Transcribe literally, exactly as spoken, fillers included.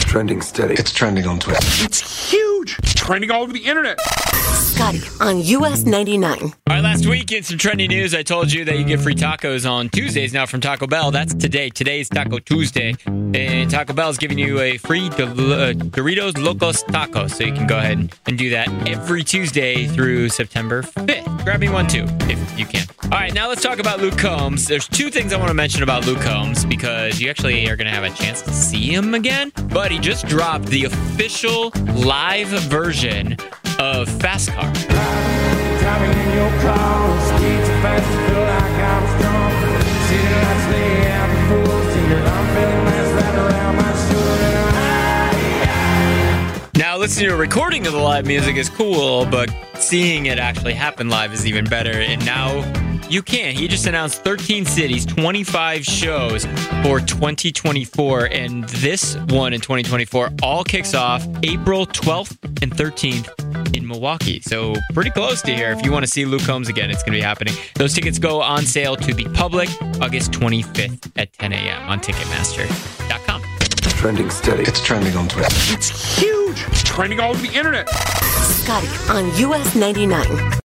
trending steady. It's trending on Twitter. It's huge. It's trending all over the internet. Scotty on U S ninety-nine. All right, last week in some trending news, I told you that you get free tacos on Tuesdays now from Taco Bell. That's today. Today's Taco Tuesday. And Taco Bell is giving you a free Del- uh, Doritos Locos Tacos. So you can go ahead and, and do that every Tuesday through September fifth. Grab me one too, if you can. All right, now let's talk about Luke Combs. There's two things I want to mention about Luke Combs because you actually are going to have a chance to see him again. But he just dropped the official live version of Fast Car. Driving in your car, speed too fast to feel like I'm strong. City lights lay out the full steer. I'm feeling nice right around my shoulder. Now, listening to a recording of the live music is cool, but seeing it actually happen live is even better. And now you can. He just announced thirteen cities, twenty-five shows for twenty twenty-four. And this one in twenty twenty-four all kicks off April twelfth and thirteenth in Milwaukee. So pretty close to here. If you want to see Luke Combs again, it's going to be happening. Those tickets go on sale to the public August twenty-fifth at ten a.m. on Ticketmaster dot com. Trending steady. It's trending on Twitter. It's huge. It's trending all over the internet. Scotty on U S ninety-nine.